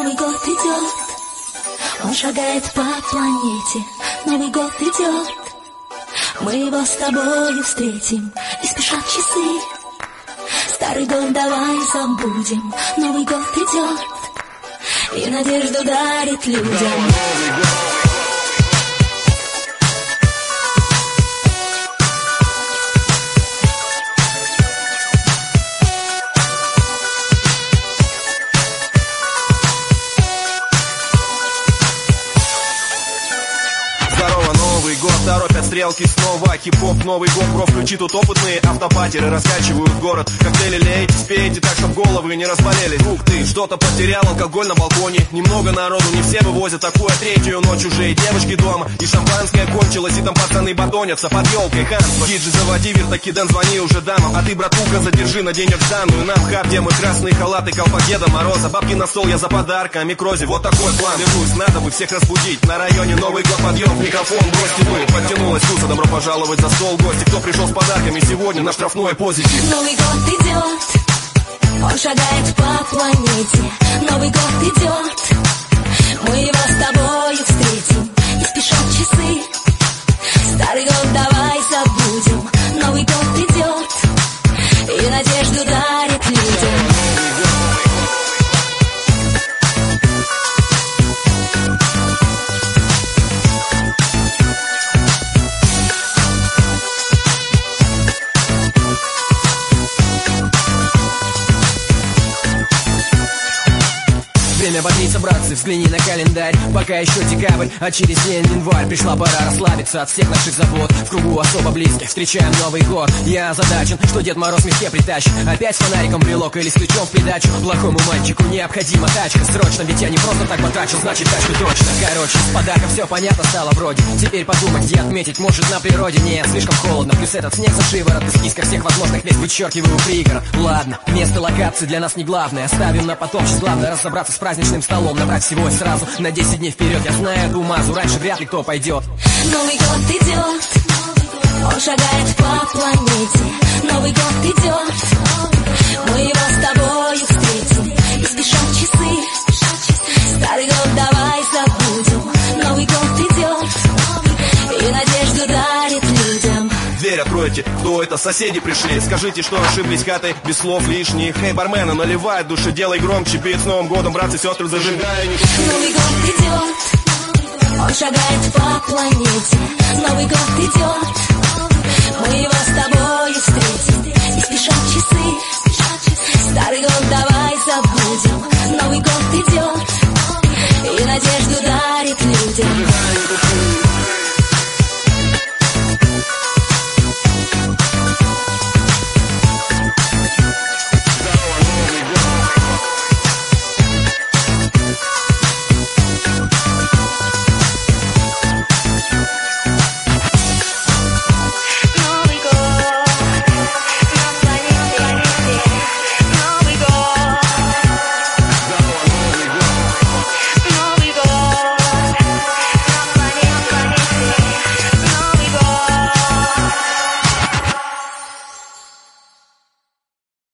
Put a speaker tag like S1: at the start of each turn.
S1: Новый год идет, он шагает по планете. Новый год идет, мы его с тобою встретим. И спешат часы, старый год давай забудем. Новый год идет, и надежду дарит людям.
S2: Новый год, торопят стрелки снова. Хип-хоп, Новый год, бро, включи тут опытные автопатеры раскачивают город. Коктейли лейте, спейте так, чтоб головы не разболелись. Ух ты, что-то потерял, алкоголь на балконе. Немного народу, не все вывозят такую третью ночь уже. И девочки дома, и шампанское кончилось, и там пацаны батонятся под елкой. Ханство, диджи, заводи вертакидан, звони уже дамам. А ты, братуха, задержи на денег данную. Нам хаб, где мы красные халаты, колпак Деда Мороза. Бабки на стол, я за подарками Крозе. Вот такой план, вернусь, надо бы всех разбудить. На районе Новый год, подъем, микрофон, бросьте вы. Подтянулась Куса, добро пожаловать за стол. Гости, кто пришел с подарками сегодня на штрафной позитив.
S1: Новый год идет, он шагает по планете. Новый год идет, мы его с тобою встретим. И спешат часы, старый год давай забудем. Новый год идет, и надежду дарит людям.
S3: Время бодриться, братцы, взгляни на календарь. Пока еще декабрь, а через день январь. Пришла пора расслабиться от всех наших забот. В кругу особо близких встречаем Новый год. Я озадачен, что Дед Мороз в мешке притащит. Опять с фонариком брелок или с ключом в придачу. Плохому мальчику необходима тачка срочно, ведь я не просто так потрачил, значит тачку точно. Короче, с подарком все понятно стало вроде. Теперь подумать, где отметить, может на природе. Нет, слишком холодно, плюс этот снег за шиворот. Из списка всех возможных мест вычеркиваю пригород. Ладно, место локации для нас не главное. Оставим на потом, сейчас главное разобраться с праздничным столом. Набрать всего и сразу на 10 дней вперед. Я знаю эту мазу, раньше вряд ли кто пойдет.
S1: Новый год идет, он шагает по планете. Новый год идет, мы его с тобою встретим. И спешат часы, старый год давай забудем. Новый год идет, и надежду дарит людям.
S2: Дверь откройте, кто это, соседи пришли. Скажите, что ошиблись хаты, без слов лишних. Хей, бармена, наливай души, делай громче. Бит с Новым годом, братцы, сестры, зажигай.
S1: Новый год идет, он шагает по планете. Новый год идет, мы его с тобою встретим. И спешат часы, старый год давай забудем.